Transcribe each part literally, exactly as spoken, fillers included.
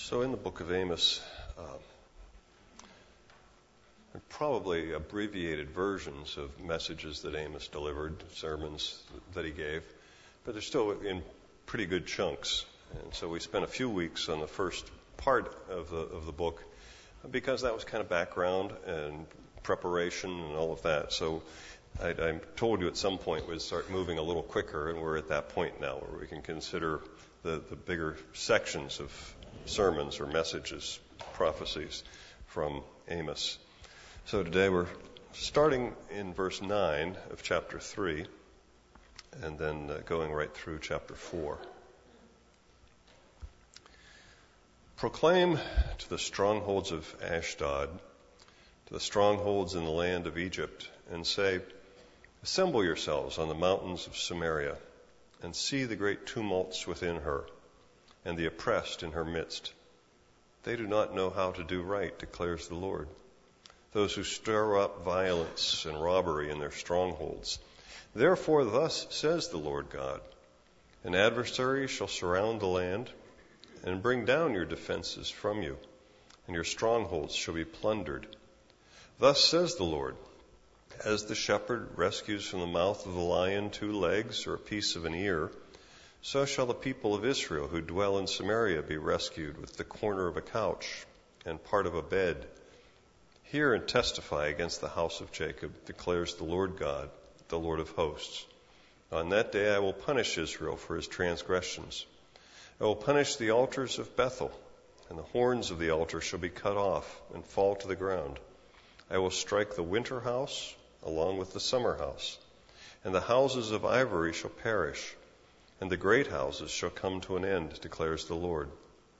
So in the book of Amos, uh, probably abbreviated versions of messages that Amos delivered, sermons that he gave, but they're still in pretty good chunks. And so we spent a few weeks on the first part of the of the book because that was kind of background and preparation and all of that. So I, I told you at some point we'd start moving a little quicker, and we're at that point now where we can consider the, the bigger sections of sermons or messages, prophecies from Amos. So today we're starting in verse nine of chapter three and then uh, going right through chapter four. Proclaim to the strongholds of Ashdod, to the strongholds in the land of Egypt, and say, assemble yourselves on the mountains of Samaria, and see the great tumults within her, and the oppressed in her midst. They do not know how to do right, declares the Lord. Those who stir up violence and robbery in their strongholds. Therefore thus says the Lord God, an adversary shall surround the land, and bring down your defenses from you, and your strongholds shall be plundered. Thus says the Lord, as the shepherd rescues from the mouth of the lion two legs or a piece of an ear, so shall the people of Israel who dwell in Samaria be rescued with the corner of a couch and part of a bed. Hear and testify against the house of Jacob, declares the Lord God, the Lord of hosts. On that day I will punish Israel for his transgressions. I will punish the altars of Bethel, and the horns of the altar shall be cut off and fall to the ground. I will strike the winter house along with the summer house, and the houses of ivory shall perish, and the great houses shall come to an end, declares the Lord.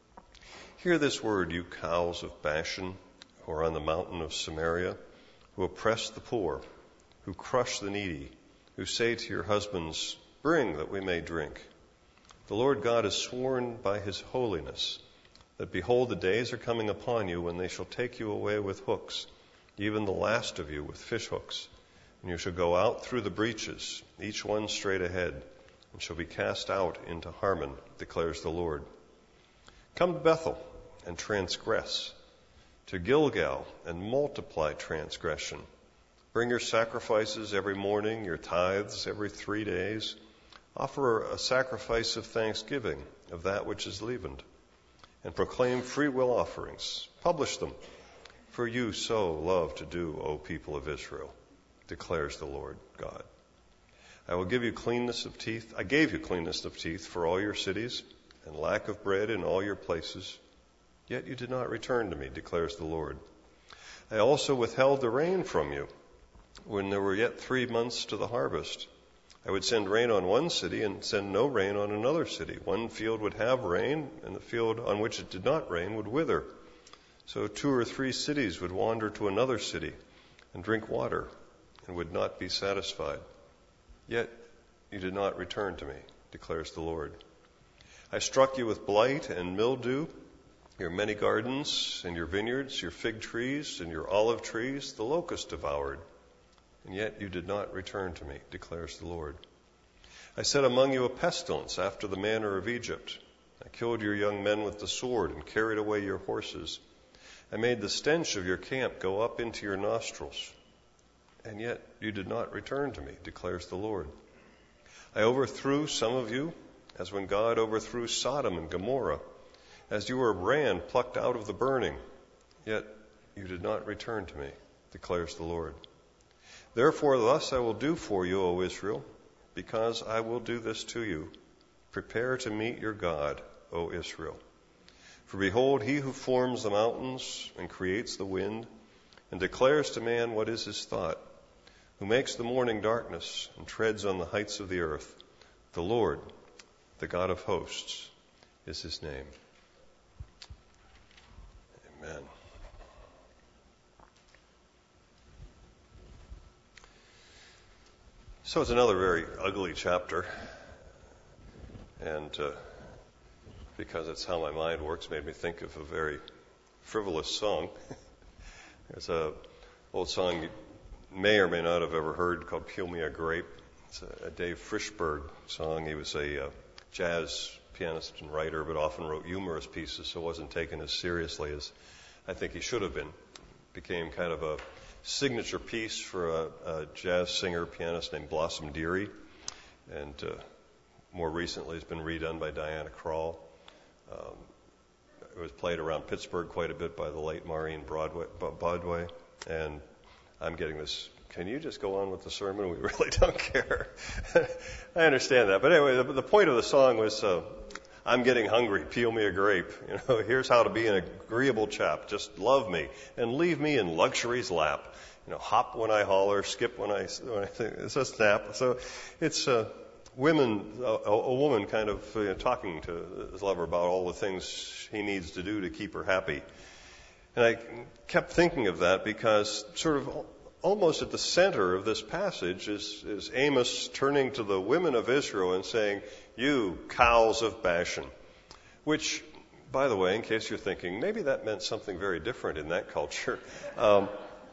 Hear this word, you cows of Bashan, who are on the mountain of Samaria, who oppress the poor, who crush the needy, who say to your husbands, bring that we may drink. The Lord God has sworn by his holiness that, behold, the days are coming upon you when they shall take you away with hooks, even the last of you with fish hooks, and you shall go out through the breaches, each one straight ahead, and shall be cast out into Harmon, declares the Lord. Come to Bethel and transgress, to Gilgal and multiply transgression. Bring your sacrifices every morning, your tithes every three days. Offer a sacrifice of thanksgiving of that which is leavened, and proclaim free will offerings. Publish them, for you so love to do, O people of Israel, declares the Lord God. I will give you cleanness of teeth. I gave you cleanness of teeth for all your cities, and lack of bread in all your places. Yet you did not return to me, declares the Lord. I also withheld the rain from you when there were yet three months to the harvest. I would send rain on one city and send no rain on another city. One field would have rain, and the field on which it did not rain would wither. So two or three cities would wander to another city and drink water and would not be satisfied. Yet you did not return to me, declares the Lord. I struck you with blight and mildew, your many gardens and your vineyards, your fig trees and your olive trees, the locust devoured. And yet you did not return to me, declares the Lord. I set among you a pestilence after the manner of Egypt. I killed your young men with the sword and carried away your horses. I made the stench of your camp go up into your nostrils. And yet you did not return to me, declares the Lord. I overthrew some of you, as when God overthrew Sodom and Gomorrah, as you were a brand plucked out of the burning. Yet you did not return to me, declares the Lord. Therefore thus I will do for you, O Israel, because I will do this to you. Prepare to meet your God, O Israel. For behold, he who forms the mountains and creates the wind, and declares to man what is his thought, who makes the morning darkness and treads on the heights of the earth, the Lord, the God of hosts, is his name. Amen. So it's another very ugly chapter, and uh, because it's how my mind works, made me think of a very frivolous song. There's a old song you may or may not have ever heard called "Peel Me a Grape." It's a, a Dave Frishberg song. He was a uh, jazz pianist and writer, but often wrote humorous pieces, so wasn't taken as seriously as I think he should have been. Became kind of a signature piece for a, a jazz singer pianist named Blossom Dearie, and uh, more recently has been redone by Diana Krall. Um, it was played around Pittsburgh quite a bit by the late Maureen Broadway, Bodway, and I'm getting this, can you just go on with the sermon? We really don't care. I understand that. But anyway, the, the point of the song was, uh, I'm getting hungry, peel me a grape. You know, here's how to be an agreeable chap. Just love me and leave me in luxury's lap. You know, hop when I holler, skip when I, when I think, it's a snap. So it's, uh, women, a, a woman kind of you know, talking to his lover about all the things he needs to do to keep her happy. And I kept thinking of that because sort of almost at the center of this passage is, is Amos turning to the women of Israel and saying, you cows of Bashan, which, by the way, in case you're thinking, maybe that meant something very different in that culture. Um,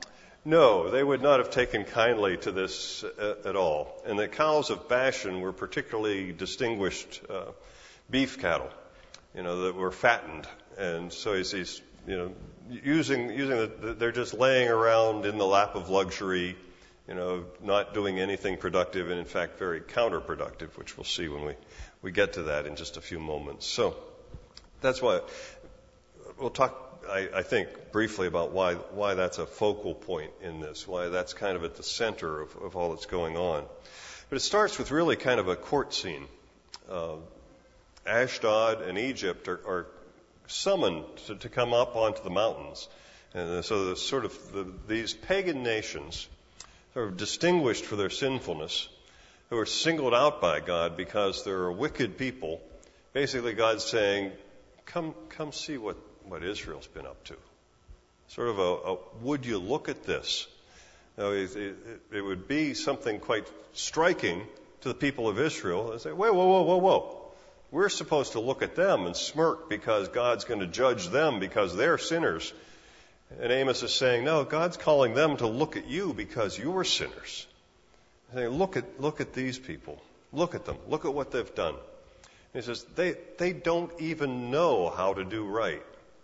no, they would not have taken kindly to this uh, at all. And the cows of Bashan were particularly distinguished uh, beef cattle, you know, that were fattened. And so he's, he's you know, using, using the, they're just laying around in the lap of luxury, you know, not doing anything productive and in fact very counterproductive, which we'll see when we, we get to that in just a few moments. So that's why we'll talk, I, I think, briefly about why, why that's a focal point in this, why that's kind of at the center of, of all that's going on. But it starts with really kind of a court scene. Uh, Ashdod and Egypt are, are summoned to, to come up onto the mountains. And so the sort of the, these pagan nations are distinguished for their sinfulness, who are singled out by God because they're a wicked people. Basically, God's saying, come come see what, what Israel's been up to. Sort of a, a would you look at this? Now, it, it, it would be something quite striking to the people of Israel and say, wait, whoa, whoa, whoa, whoa. We're supposed to look at them and smirk because God's going to judge them because they're sinners. And Amos is saying, no, God's calling them to look at you because you're sinners. He's saying, look at, look at these people. Look at them. Look at what they've done. And he says, they, they don't even know how to do right.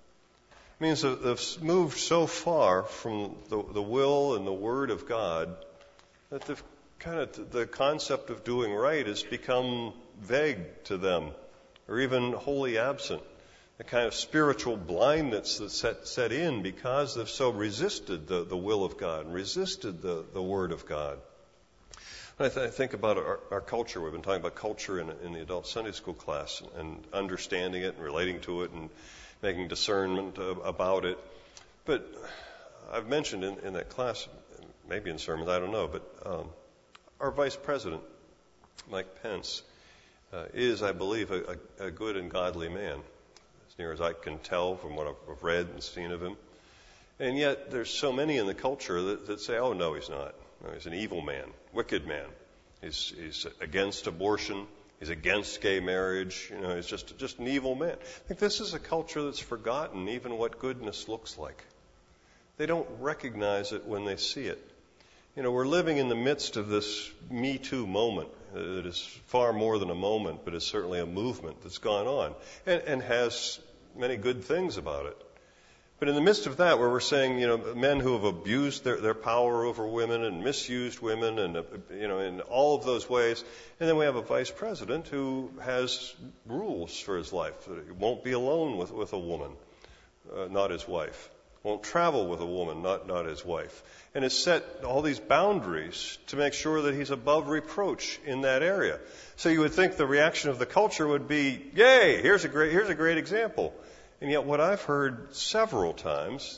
It means that they've moved so far from the, the will and the word of God that they've kind of, the concept of doing right has become vague to them or even wholly absent. A kind of spiritual blindness that's set, set in because they've so resisted the, the will of God and resisted the, the word of God. When I, th- I think about our, our culture, we've been talking about culture in, in the adult Sunday school class and understanding it and relating to it and making discernment uh, about it. But I've mentioned in, in that class, maybe in sermons, I don't know, but um, our vice president, Mike Pence, uh, is, I believe, a, a, a good and godly man, as near as I can tell from what I've read and seen of him. And yet there's so many in the culture that, that say, oh, no, he's not. No, he's an evil man, wicked man. He's, he's against abortion. He's against gay marriage. You know, he's just, just an evil man. I think this is a culture that's forgotten even what goodness looks like. They don't recognize it when they see it. You know, we're living in the midst of this Me Too moment. It is far more than a moment, but is certainly a movement that's gone on and, and has many good things about it. But in the midst of that, where we're saying, you know, men who have abused their, their power over women and misused women and, uh, you know, in all of those ways, and then we have a vice president who has rules for his life. That he won't be alone with, with a woman, uh, not his wife. Won't travel with a woman, not, not his wife. And has set all these boundaries to make sure that he's above reproach in that area. So you would think the reaction of the culture would be, yay, here's a great, here's a great example. And yet what I've heard several times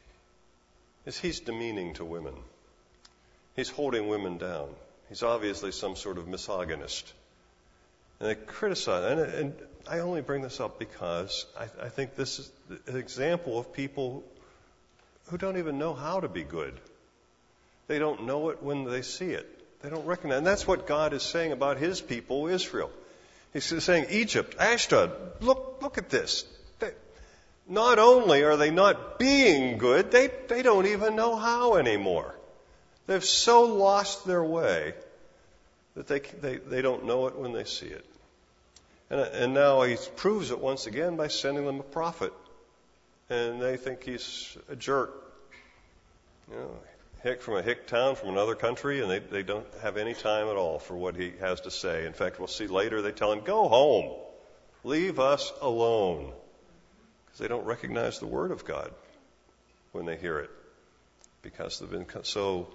is he's demeaning to women. He's holding women down. He's obviously some sort of misogynist. And they criticize, and, and I only bring this up because I, I think this is an example of people who don't even know how to be good. They don't know it when they see it. They don't recognize. And that's what God is saying about his people, Israel. He's saying, Egypt, Ashdod, look, look at this. They, not only are they not being good, they, they don't even know how anymore. They've so lost their way that they, they, they don't know it when they see it. And, and now he proves it once again by sending them a prophet. And they think he's a jerk. You know, hick from a hick town from another country, and they, they don't have any time at all for what he has to say. In fact, we'll see later they tell him, go home. Leave us alone. Because they don't recognize the word of God when they hear it. Because they've been so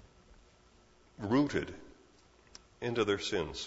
rooted into their sins.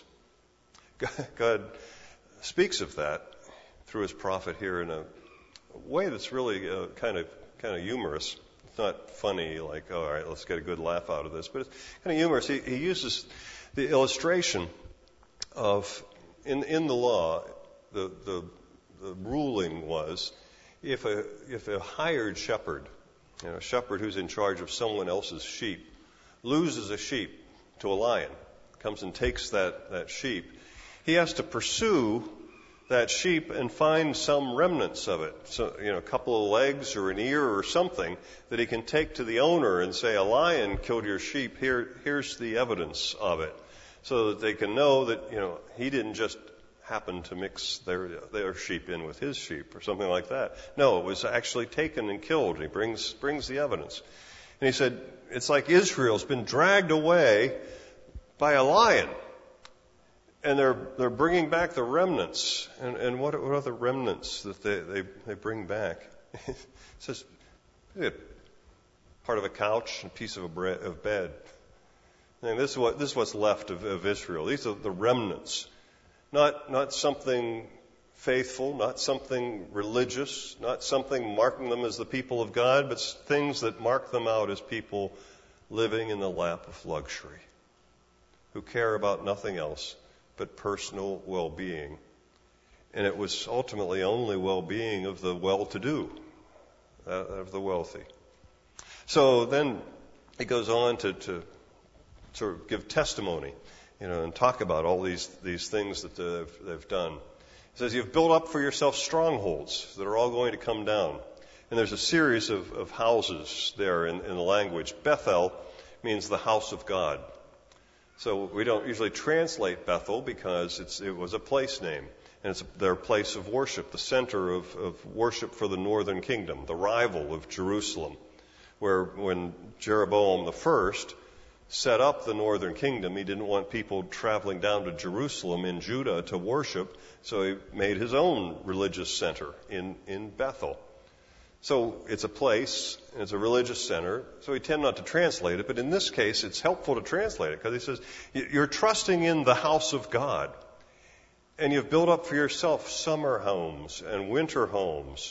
God speaks of that through his prophet here in a way that's really uh, kind of kind of humorous. It's not funny, like, oh, all right, let's get a good laugh out of this, but it's kind of humorous. He, he uses the illustration of in in the law, the the, the ruling was if a if a hired shepherd, you know, a shepherd who's in charge of someone else's sheep, loses a sheep to a lion, comes and takes that that sheep, he has to pursue that sheep and find some remnants of it. So, you know, a couple of legs or an ear or something that he can take to the owner and say, a lion killed your sheep. Here, here's the evidence of it. So that they can know that, you know, he didn't just happen to mix their, their sheep in with his sheep or something like that. No, it was actually taken and killed. He brings, brings the evidence. And he said, it's like Israel's been dragged away by a lion. And they're they're bringing back the remnants. And, and what, what are the remnants that they, they, they bring back? It says, part of a couch, a piece of a bread, of bed. And this is what this is what's left of, of Israel. These are the remnants. Not not something faithful, not something religious, not something marking them as the people of God, but things that mark them out as people living in the lap of luxury, who care about nothing else but personal well-being. And it was ultimately only well-being of the well-to-do, uh, of the wealthy. So then he goes on to, to sort of give testimony, you know, and talk about all these, these things that they've, they've done. He says, you've built up for yourself strongholds that are all going to come down. And there's a series of, of houses there in, in the language. Bethel means the house of God. So we don't usually translate Bethel because it's, it was a place name. And it's their place of worship, the center of, of worship for the northern kingdom, the rival of Jerusalem, where when Jeroboam the first set up the northern kingdom, he didn't want people traveling down to Jerusalem in Judah to worship, so he made his own religious center in, in Bethel. So it's a place, it's a religious center, so we tend not to translate it, but in this case it's helpful to translate it, because he says, you're trusting in the house of God, and you've built up for yourself summer homes and winter homes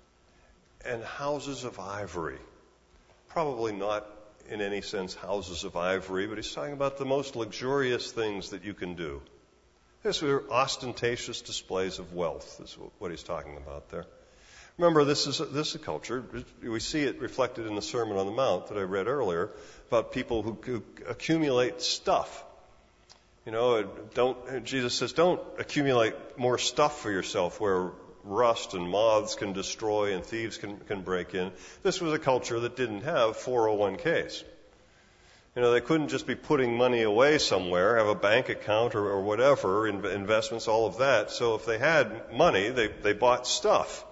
and houses of ivory. Probably not in any sense houses of ivory, but he's talking about the most luxurious things that you can do. These are ostentatious displays of wealth, is what he's talking about there. Remember, this is a, this is a culture. We see it reflected in the Sermon on the Mount that I read earlier about people who, who accumulate stuff. You know, don't. Jesus says, don't accumulate more stuff for yourself where rust and moths can destroy and thieves can, can break in. This was a culture that didn't have four oh one k's. You know, they couldn't just be putting money away somewhere, have a bank account or, or whatever, in, investments, all of that. So if they had money, they, they bought stuff.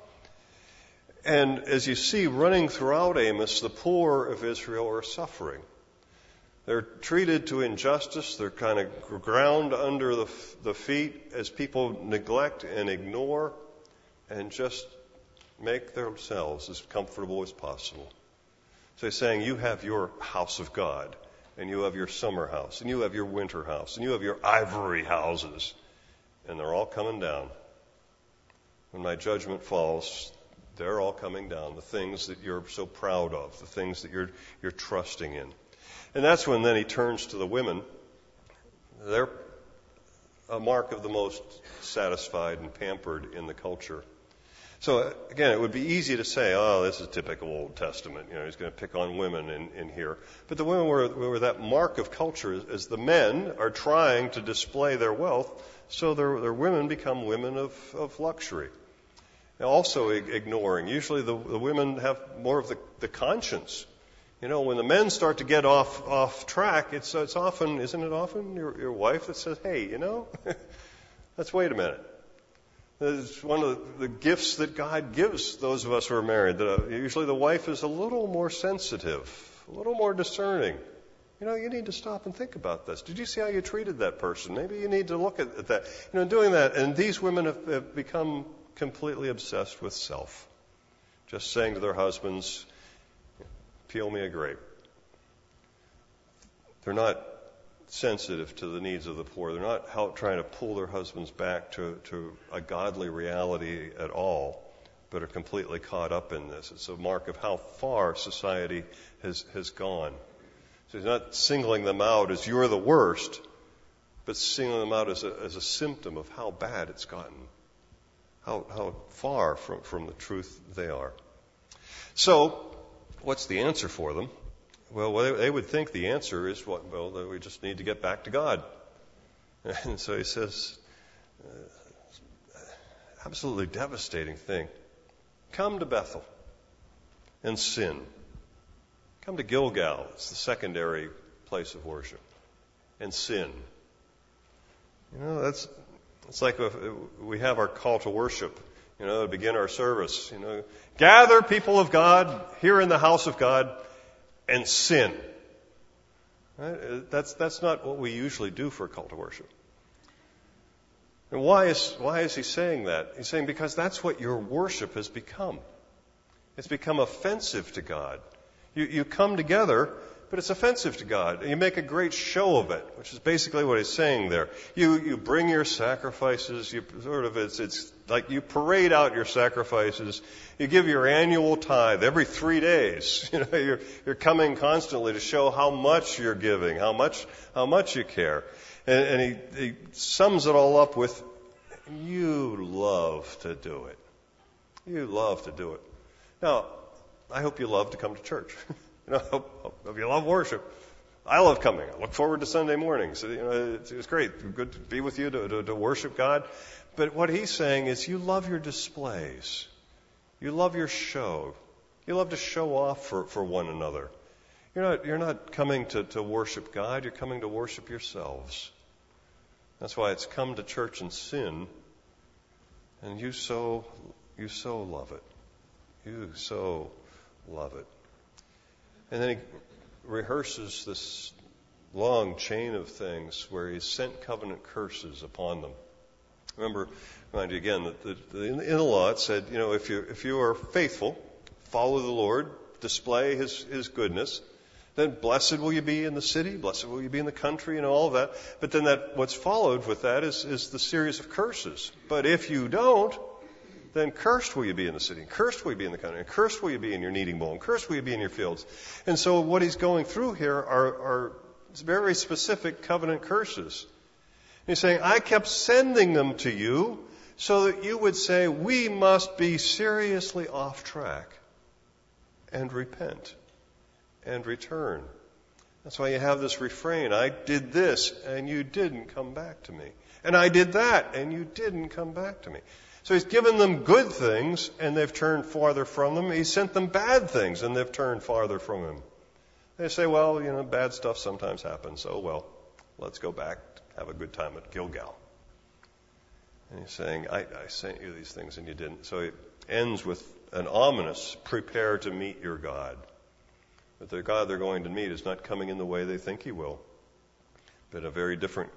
And as you see running throughout Amos, the poor of Israel are suffering. They're treated to injustice. They're kind of ground under the, the feet as people neglect and ignore and just make themselves as comfortable as possible. So he's saying, you have your house of God, and you have your summer house, and you have your winter house, and you have your ivory houses, and they're all coming down. When my judgment falls, they're all coming down, the things that you're so proud of, the things that you're you're trusting in. And that's when then he turns to the women. They're a mark of the most satisfied and pampered in the culture. So again, it would be easy to say, oh, this is typical Old Testament. You know, he's going to pick on women in, in here. But the women were, were that mark of culture as the men are trying to display their wealth, so their, their women become women of, of luxury. Also ignoring. Usually the, the women have more of the, the conscience. You know, when the men start to get off off track, it's it's often, isn't it often, your, your wife that says, hey, you know, let's wait a minute. It's one of the gifts that God gives those of us who are married. That uh, usually the wife is a little more sensitive, a little more discerning. You know, you need to stop and think about this. Did you see how you treated that person? Maybe you need to look at, at that. You know, doing that. And these women have, have become completely obsessed with self. Just saying to their husbands, peel me a grape. They're not sensitive to the needs of the poor. They're not help, trying to pull their husbands back to, to a godly reality at all, but are completely caught up in this. It's a mark of how far society has, has gone. So he's not singling them out as you're the worst, but singling them out as a, as a symptom of how bad it's gotten, how, how far from, from the truth they are. So, what's the answer for them? Well, they would think the answer is, what, well, that we just need to get back to God. And so he says, uh, absolutely devastating thing. Come to Bethel and sin. Come to Gilgal. It's the secondary place of worship. And sin. You know, that's it's like if we have our call to worship, you know, to begin our service. You know, gather, people of God, here in the house of God, and sin. Right? That's that's not what we usually do for a call to worship. And why is why is he saying that? He's saying because that's what your worship has become. It's become offensive to God. You you come together, but it's offensive to God. You make a great show of it, which is basically what he's saying there. You you bring your sacrifices. You sort of it's it's like you parade out your sacrifices. You give your annual tithe every three days. You know, you're you're coming constantly to show how much you're giving, how much how much you care. And, and he, he sums it all up with, you love to do it. You love to do it. Now, I hope you love to come to church. You know, I hope, hope you love worship. I love coming. I look forward to Sunday mornings. You know, it's, it's great. Good to be with you to, to, to worship God. But what he's saying is you love your displays. You love your show. You love to show off for, for one another. You're not, you're not coming to, to worship God. You're coming to worship yourselves. That's why it's come to church and sin. And you so, you so love it. You so love it. And then he rehearses this long chain of things where he sent covenant curses upon them. Remember, remind you again that the, the, in the law it said, you know, if you if you are faithful, follow the Lord, display His His goodness, then blessed will you be in the city, blessed will you be in the country, and all of that. But then that what's followed with that is is the series of curses. But if you don't, then cursed will you be in the city, and cursed will you be in the country, and cursed will you be in your kneading bowl, and cursed will you be in your fields. And so what he's going through here are, are very specific covenant curses. He's saying, I kept sending them to you so that you would say, we must be seriously off track and repent and return. That's why you have this refrain, I did this and you didn't come back to me. And I did that and you didn't come back to me. So he's given them good things and they've turned farther from them. He sent them bad things and they've turned farther from him. They say, well, you know, bad stuff sometimes happens. So, well, let's go back, have a good time at Gilgal. And he's saying, I, I sent you these things and you didn't. So it ends with an ominous, prepare to meet your God. But the God they're going to meet is not coming in the way they think he will, but a very different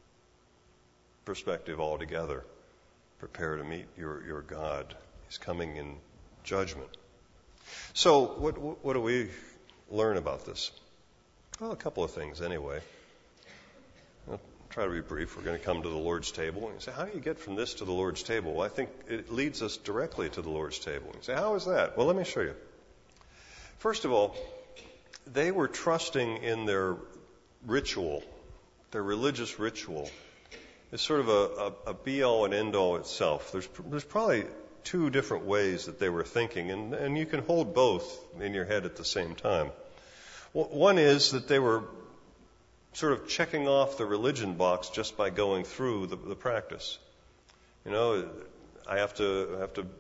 perspective altogether. Prepare to meet your, your God. He's coming in judgment. So what, what do we learn about this? Well, a couple of things anyway. I'll try to be brief. We're going to come to the Lord's table. And you say, how do you get from this to the Lord's table? Well, I think it leads us directly to the Lord's table. You say, how is that? Well, let me show you. First of all, they were trusting in their ritual, their religious ritual. It's sort of a, a, a be-all and end-all itself. There's, there's probably two different ways that they were thinking, and, and you can hold both in your head at the same time. Well, one is that they were sort of checking off the religion box just by going through the, the practice. You know, I have to I have to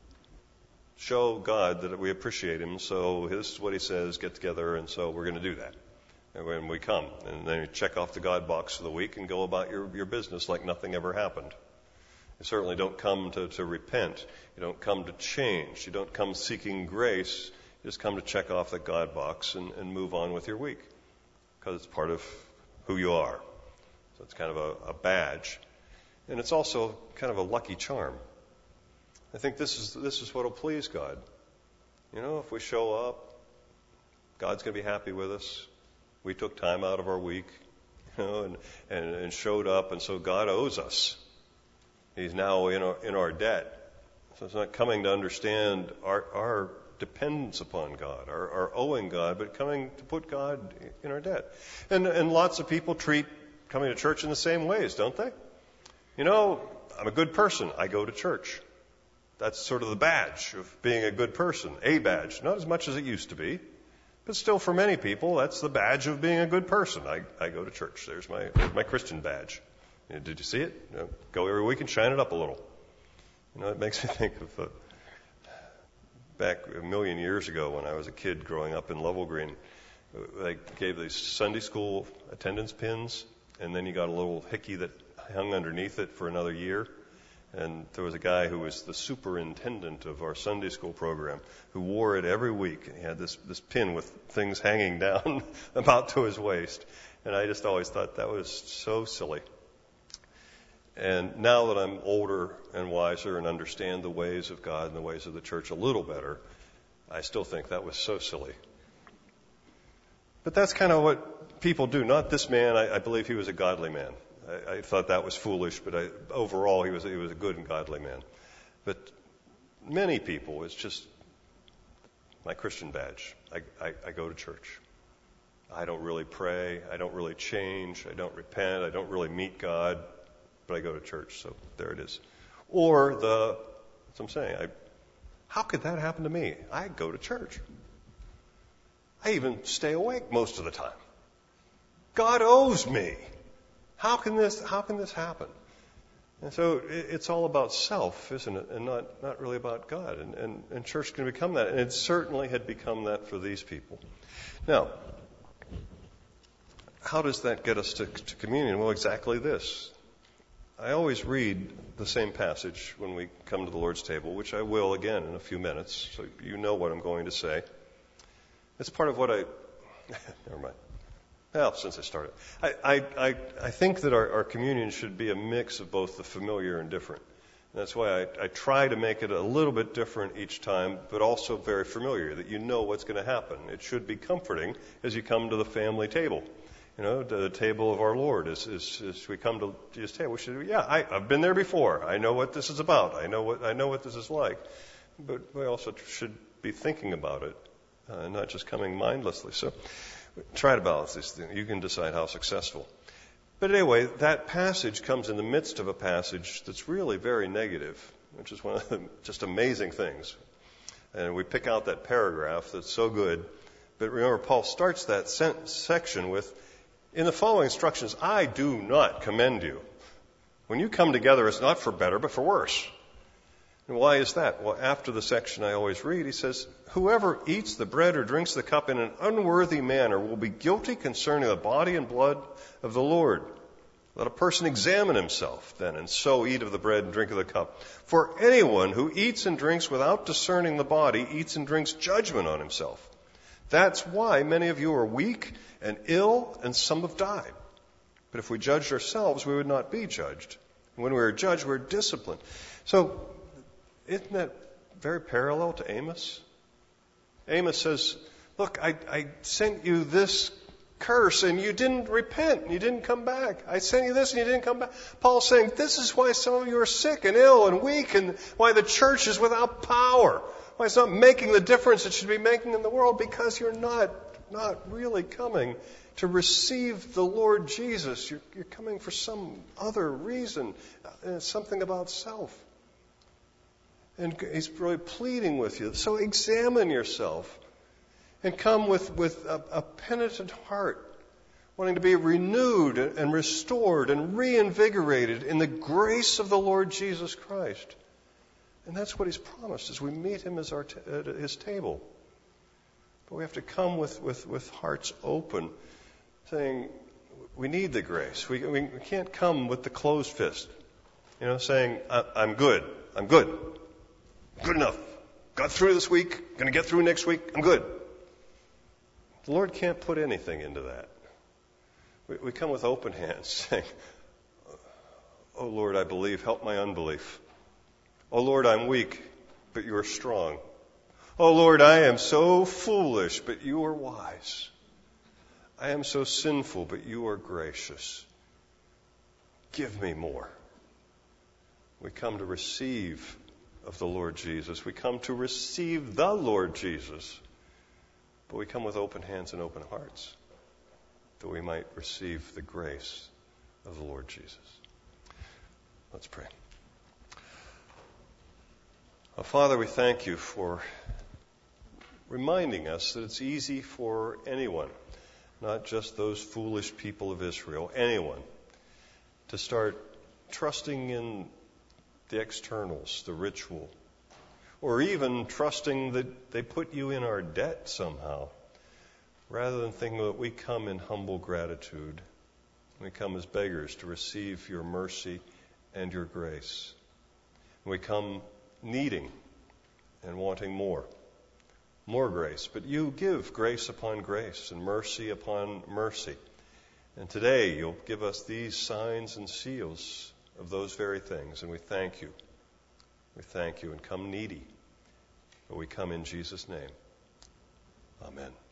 show God that we appreciate Him, so this is what He says, get together, and so we're going to do that. And when we come, and then you check off the God box for the week and go about your, your business like nothing ever happened. You certainly don't come to, to repent. You don't come to change. You don't come seeking grace. You just come to check off the God box and, and move on with your week because it's part of who you are. So it's kind of a, a badge. And it's also kind of a lucky charm. I think this is this is what will please God. You know, if we show up, God's going to be happy with us. We took time out of our week, you know, and, and, and showed up, and so God owes us. He's now in our, in our debt. So it's not coming to understand our, our dependence upon God, our, our owing God, but coming to put God in our debt. And, and lots of people treat coming to church in the same ways, don't they? You know, I'm a good person. I go to church. That's sort of the badge of being a good person, a badge. Not as much as it used to be, but still for many people, that's the badge of being a good person. I, I go to church. There's my, my Christian badge. Did you see it? You know, go every week and shine it up a little. You know, it makes me think of uh, back a million years ago when I was a kid growing up in Level Green. They gave these Sunday school attendance pins, and then you got a little hickey that hung underneath it for another year. And there was a guy who was the superintendent of our Sunday school program who wore it every week. And he had this, this pin with things hanging down about to his waist. And I just always thought that was so silly. And now that I'm older and wiser and understand the ways of God and the ways of the church a little better, I still think that was so silly. But that's kind of what people do. Not this man. I, I believe he was a godly man. I, I thought that was foolish, but I, overall he was he was a good and godly man. But many people, it's just my Christian badge. I, I, I go to church. I don't really pray. I don't really change. I don't repent. I don't really meet God, but I go to church. So there it is. Or the, that's what I'm saying. I, how could that happen to me? I go to church. I even stay awake most of the time. God owes me. How can this, how can this happen? And so it, it's all about self, isn't it? And not, not really about God. And, and, and church can become that. And it certainly had become that for these people. Now, how does that get us to, to communion? Well, exactly this. I always read the same passage when we come to the Lord's table, which I will again in a few minutes, so you know what I'm going to say. It's part of what I... Never mind. Well, since I started. I, I, I, I think that our, our communion should be a mix of both the familiar and different. And that's why I, I try to make it a little bit different each time, but also very familiar, that you know what's going to happen. It should be comforting as you come to the family table. You know, to the table of our Lord. As, as, as we come to His table, we should, yeah, I, I've been there before. I know what this is about. I know what I know what this is like. But we also should be thinking about it, uh, not just coming mindlessly. So try to balance these things. You can decide how successful. But anyway, that passage comes in the midst of a passage that's really very negative, which is one of the just amazing things. And we pick out that paragraph that's so good. But remember, Paul starts that sen- section with, in the following instructions, I do not commend you. When you come together, it's not for better, but for worse. And why is that? Well, after the section I always read, he says, whoever eats the bread or drinks the cup in an unworthy manner will be guilty concerning the body and blood of the Lord. Let a person examine himself then, and so eat of the bread and drink of the cup. For anyone who eats and drinks without discerning the body eats and drinks judgment on himself. That's why many of you are weak and ill, and some have died. But if we judged ourselves, we would not be judged. And when we are judged, we're disciplined. So, isn't that very parallel to Amos? Amos says, look, I, I sent you this curse, and you didn't repent, and you didn't come back. I sent you this, and you didn't come back. Paul's saying, this is why some of you are sick and ill and weak, and why the church is without power. Why it's not making the difference it should be making in the world, because you're not not really coming to receive the Lord Jesus. You're, you're coming for some other reason, uh, something about self. And he's really pleading with you. So examine yourself and come with, with a, a penitent heart, wanting to be renewed and restored and reinvigorated in the grace of the Lord Jesus Christ. And that's what he's promised as we meet him as our t- at his table. But we have to come with, with, with hearts open, saying we need the grace. We, we can't come with the closed fist. You know, saying, I'm good. I'm good. Good enough. Got through this week. Going to get through next week. I'm good. The Lord can't put anything into that. We, we come with open hands saying, oh Lord, I believe. Help my unbelief. Oh Lord, I'm weak, but you are strong. Oh Lord, I am so foolish, but you are wise. I am so sinful, but you are gracious. Give me more. We come to receive of the Lord Jesus. We come to receive the Lord Jesus. But we come with open hands and open hearts that we might receive the grace of the Lord Jesus. Let's pray. Oh, Father, we thank you for reminding us that it's easy for anyone, not just those foolish people of Israel, anyone, to start trusting in the externals, the ritual, or even trusting that they put you in our debt somehow, rather than thinking that we come in humble gratitude. We come as beggars to receive your mercy and your grace. We come needing and wanting more, more grace. But you give grace upon grace and mercy upon mercy. And today you'll give us these signs and seals of those very things. And we thank you. We thank you and come needy. But we come in Jesus' name. Amen.